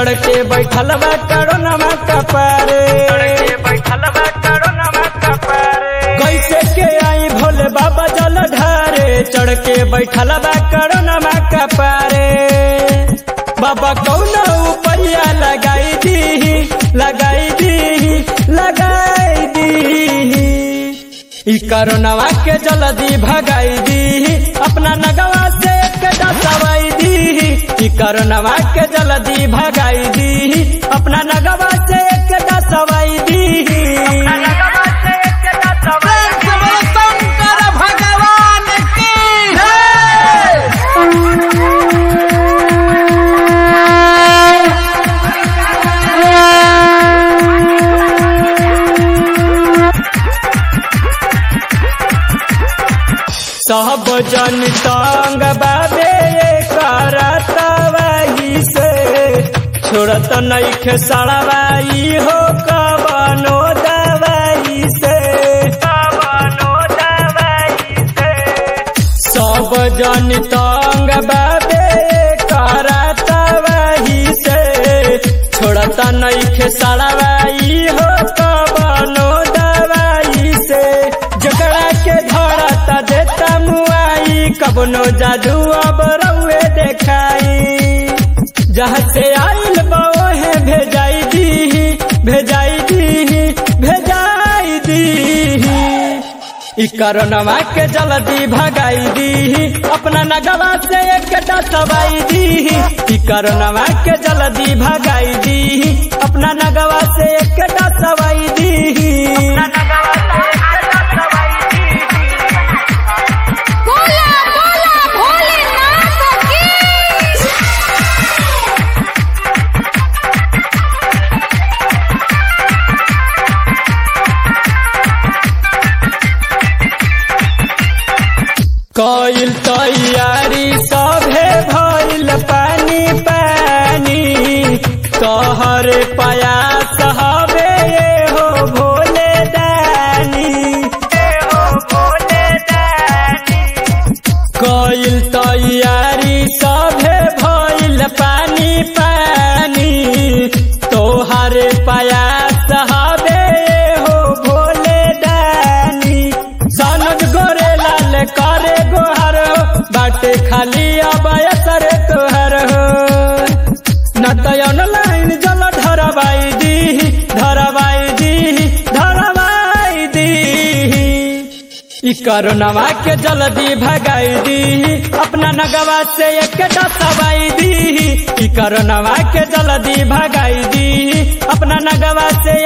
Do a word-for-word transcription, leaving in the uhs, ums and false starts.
चढ़ के बैठल बा करोनमा कपारे, चढ़ के बैठल बा करोनमा कपारे। कैसे के आई भोले बाबा जल ढारे, चढ़ के बैठल बा करोनमा कपारे। बाबा कौन उपरिया लगाई दी, लगाई दी, लगाई दी। ई करोनवा के जल्दी भगाई दी, अपना नगवा से एक डसवाई दी। ई करोनवा के जल्दी भगाई दी, अपना नगवा से एक डसवाई दी, अपना नगवा से एक डसवाई दी। शंकर भगवान की सब जन तंग बाबे करतवाही से, छोड़त नइखे सड़वाई हो कवनो दवाई से, कवनो दवाई से। सब जन तंग बाबे करतवाही से, छोड़त नइखे सड़वाई हो कवनो दवाई से। जकड़ा के धरता देता मुआई, कबनो जादू अब रउए देखाई। जहाँ से आइल बओहे भेजाई दी, भेजाई दी, भेजाई दी। ई करोनवा के जल्दी भगाई दी, अपना नगवा से एक डसवाई दी। ई करोनवा के जल्दी भगाई दी, अपना नगवा से एक डसवाई दी, अपना नगवा से एक डसवाई दी। बोला बोला भोलेनाथ की कइल तैयारी सभे भइल पानी पानी, तोहरे प्रयास हवे हो भोले दानी, हो भोले दानी। कइल तैयारी सभे भइल पानी पानी, तोहरे प्रयास हवे हो भोले दानी। सनद गोरे लाल करे गोहर हो, बाटे खाली अब असर तोहर हो। न तो ऑनलाइन जल धरवाई दी, धरवाई दी, धरवाई दी। ई करोनवा के जल्दी भगाई दी, अपना नगवा से एक डसवाई दी। ई करोनवा के जल्दी भगाई दी, अपना नगवा से